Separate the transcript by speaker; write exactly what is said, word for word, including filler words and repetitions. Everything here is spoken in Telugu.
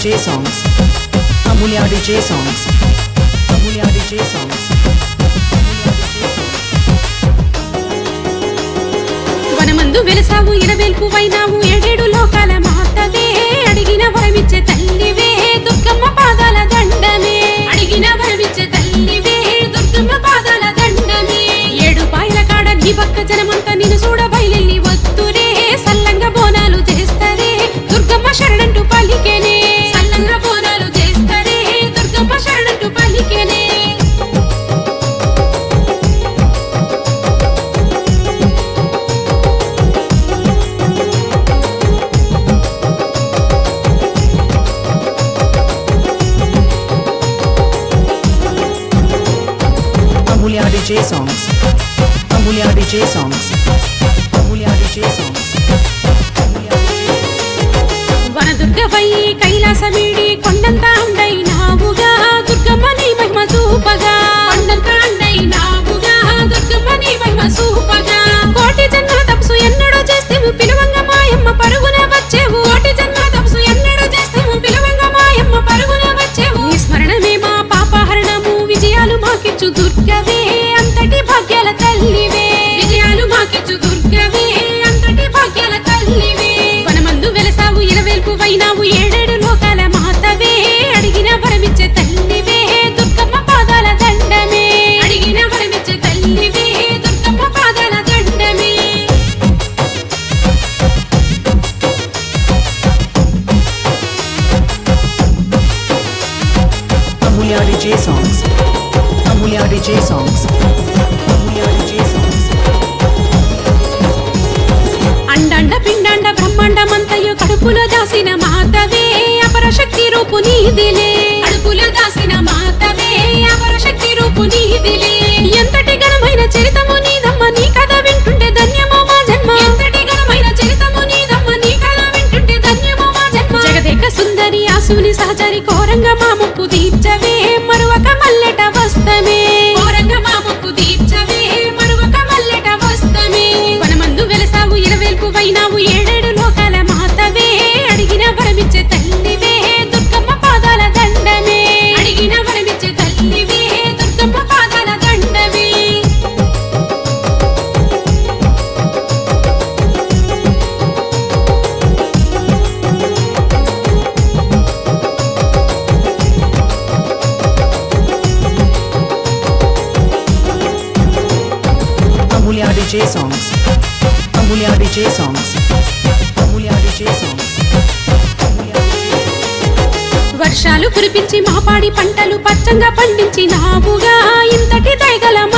Speaker 1: J songs. Amulya D J songs. Amulya D J songs.
Speaker 2: వనమందు వెలసావు ఇరవేల్పు వైనావు ఏడేడు లోకాల మాతవే అడిగిన వరమిచ్చే తల్లివే దుర్గమ్మ పాదాల దండమే అడిగిన వరమిచ్చే తల్లివే దుర్గమ్మ పాదాల దండమే ఏడు పాయల కాడ నీ భక్త జనమంతా నిన్ను చూడ బయలెల్లి వత్తురే సల్లంగా బోనాలు చేస్తరే దుర్గమ్మ శరణంటూ పలికెనే సల్లంగా బోనాలు చేస్తరే దుర్గమ్మ శరణంటూ పలికెనే
Speaker 1: Amulya D J songs. Amulya D J songs. Amulya D J songs.
Speaker 2: వనదుర్గవై కైలాసమీడి కొండంత అండైనావుగా దుర్గమ్మ నీ మహిమ చూపగా కొండంత అండైనావుగా దుర్గమ్మ నీ మహిమ చూపగా కోటి జన్మల తపసు ఎన్నడో చేస్తేము పిలువంగ మాయమ్మ పరుగున వచ్చేవు కోటి జన్మల తపసు ఎన్నడో చేస్తేము పిలువంగ మాయమ్మ పరుగున వచ్చేవు నీ స్మరణమే మా పాపహరణము విజయాలు మాకిచ్చు దుర్గవే అంతటి భాగ్యాల తల్లివే విజయాలు మాకిచ్చు దుర్గవే అంతటి భాగ్యాల తల్లివే వనమందు వెలసావు ఇరవేల్పు వైనావు ఏడేడు లోకాల మాతవే అడిగిన వరమిచ్చే తల్లివే దుర్గమ్మ పాదాల దండమే అడిగిన వరమిచ్చే తల్లివే దుర్గమ్మ పాదాల దండమే
Speaker 1: Amulya D J songs. Amulya D J songs. Amulya D J songs.
Speaker 2: అండండ పిండండ బ్రహ్మాండమంతయు కడుపులో దాసిన మాతవే అపరశక్తి రూపు నీదిలే కడుపులో దాసిన మాతవే అపరశక్తి రూపు నీదిలే ఎంతటి ఘనమైన చరితము నీదమ్మ నీ కథ వింటుంటే ధన్యమో మా జన్మ ఎంతటి ఘనమైన చరితము నీదమ్మ నీ కథ వింటుంటే ధన్యమో మా జన్మ జగదేక సుందరి ఆసుని సహచరి కోరంగ మా ముప్పు తీర్చవే మరువక మల్లెట వస్తమే కోరంగ మా ముప్పు తీర్చవే మరువక మల్లెట వస్తమే వనమందు వెలసావు ఇరవేల్పు వైనావు ఏడేడు లోకాల మాతవే అడిగిన వరమిచ్చే తల్లివే దుర్గమ్మ పాదాల దండమే అడిగిన వరమిచ్చే తల్లివే దుర్గమ్మ పాదాల దండమే
Speaker 1: Amulya D J songs. Amulya D J songs. Amulya D J songs.
Speaker 2: వర్షాలు కురిపించి మా పాడి పంటలు పచ్చంగా పండించినావుగా ఇంతటి దయగల